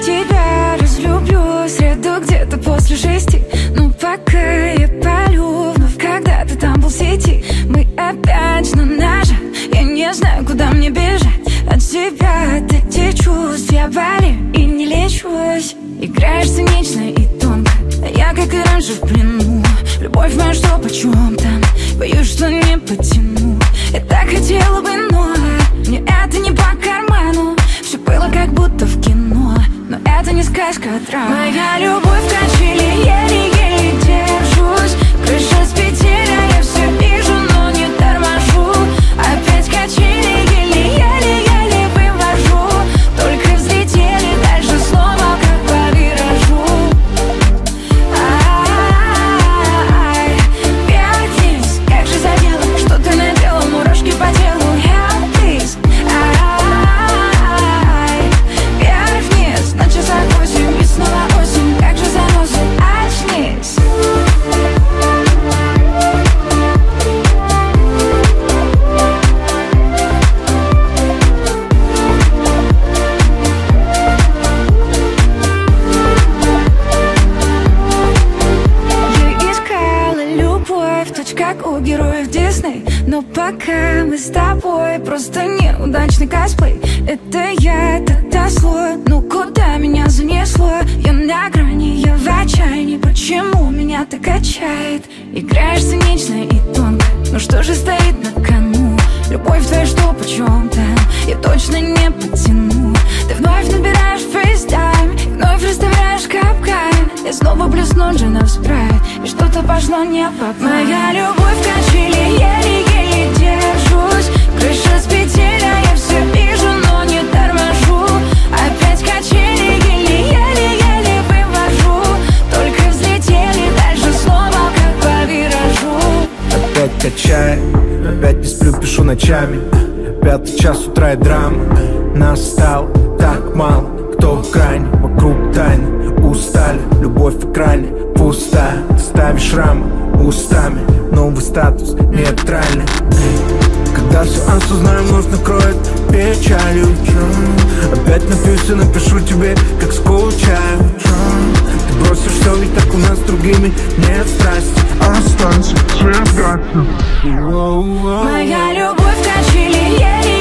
тебя разлюблю в среду где-то после 6. Но пока я палю вновь, когда ты там был в сети. Мы опять на ножах, я не знаю, куда мне бежать от тебя, от этих чувств. Я болею и не лечусь. Играешь цинично и тонко, а я, как и раньше, в плену. Любовь моя, что почем там, боюсь, что не потяну. Я так хотела бы, но мне это не по карману. Все было как будто в кино, но это не сказка, а драма. Моя любовь в качели, еле-еле держусь. Крыша с петель, а я все вижу, но не торможу. Опять качели, еле-еле вывожу. Только взлетели, дальше снова как по виражу. Ай, вверх-вниз, как же задело, что ты наделал, мурашки по телу. Help, please. Ай, вверх-вниз, на часах 8 и снова осень, как же заносит, очнись. Я искала любовь, точь как у героев Дисней. Но пока мы с тобой, просто неудачный косплей. Это я, это слой, ну куда меня занесло? Я на грани, я в отчаянии, почему меня так качает? Играешь цинично и тонко, ну что же стоит на кону? Любовь твоя, что почем там, я точно не потяну. Ты вновь набираешь фейстайм, вновь расставляешь капкан. Я снова блесну джинов спрайт, и что-то пошло не по плану. Моя любовь в качели, еле-еле держусь. Крыша с петель, а я все вижу, но не торможу. Опять качели, еле-еле вывожу. Только взлетели, дальше снова как по виражу. Опять качает, опять не сплю, пишу ночами. 5 час утра и драма. Нас стало так мало, кто в крайне, вокруг тайны. Устали, любовь в экране пустая. Ты ставишь рамы устами, новый статус нейтральный. Когда все осознаю, вновь накроет печалью. Опять напьюсь и напишу тебе, как скучаю. Ты бросишь все, ведь так у нас с другими нет страсти. Останься, свет гаснет. Моя любовь в качели, еле